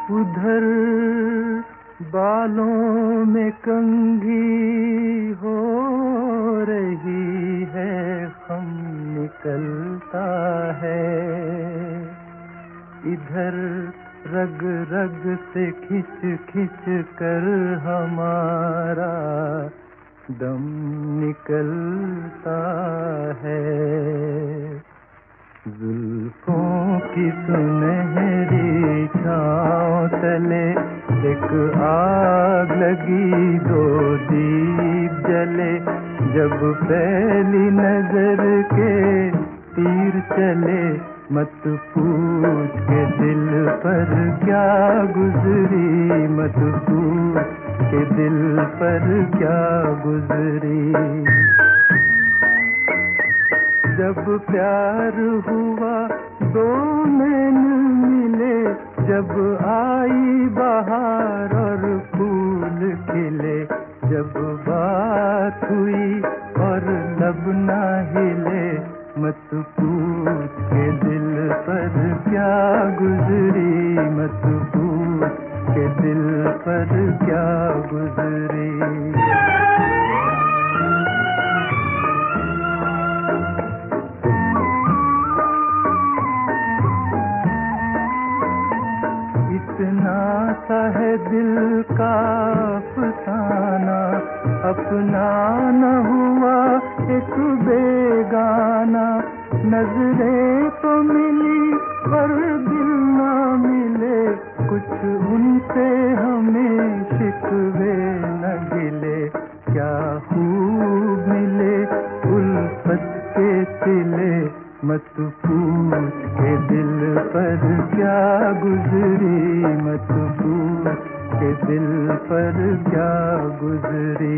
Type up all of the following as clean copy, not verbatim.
उधर बालों में कंघी हो रही है, खम निकलता है। इधर रग रग से खिंच खिंच कर हमारा दम निकलता है। जुल्फों की सुनहरी छाँव तले एक आग लगी, दो दीप जले। जब पहली नजर के तीर चले, मत पूछ के दिल पर क्या गुजरी, मत पूछ के दिल पर क्या गुजरी। जब प्यार हुआ दो नैन मिले, जब आई बहार और फूल खिले। जब बात हुई और लब ना हिले, मत पूछ के दिल पर क्या गुजरी, मत पूछ के दिल पर क्या गुजरी। इतना सा है दिल का अफसाना, अपना न हुआ एक बेगाना। नजरें तो मिली पर दिल ना मिले, कुछ उनसे हमें शिकवे न गिले। क्या खूब मिले उल्फत के सिले, मत पूछ के दिल पर क्या गुजरी, मत पूछ के दिल पर क्या गुजरी।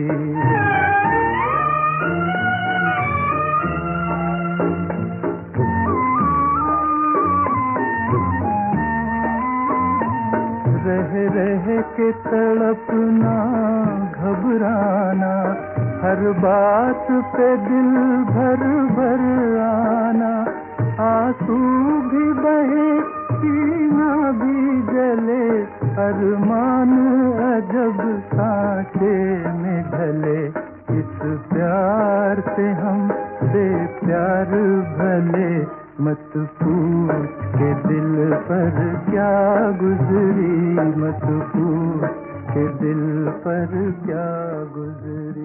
रह रह के तड़पना, घबराना, हर बात पे दिल भर भर आना। आंसू भी बहे, सीना भी जले, अरमान अजब सांचे में ढले। इस प्यार से हम बेप्यार भले, मत पूछ के दिल पर क्या गुजरी, मत पूछ के दिल पर क्या गुजरी।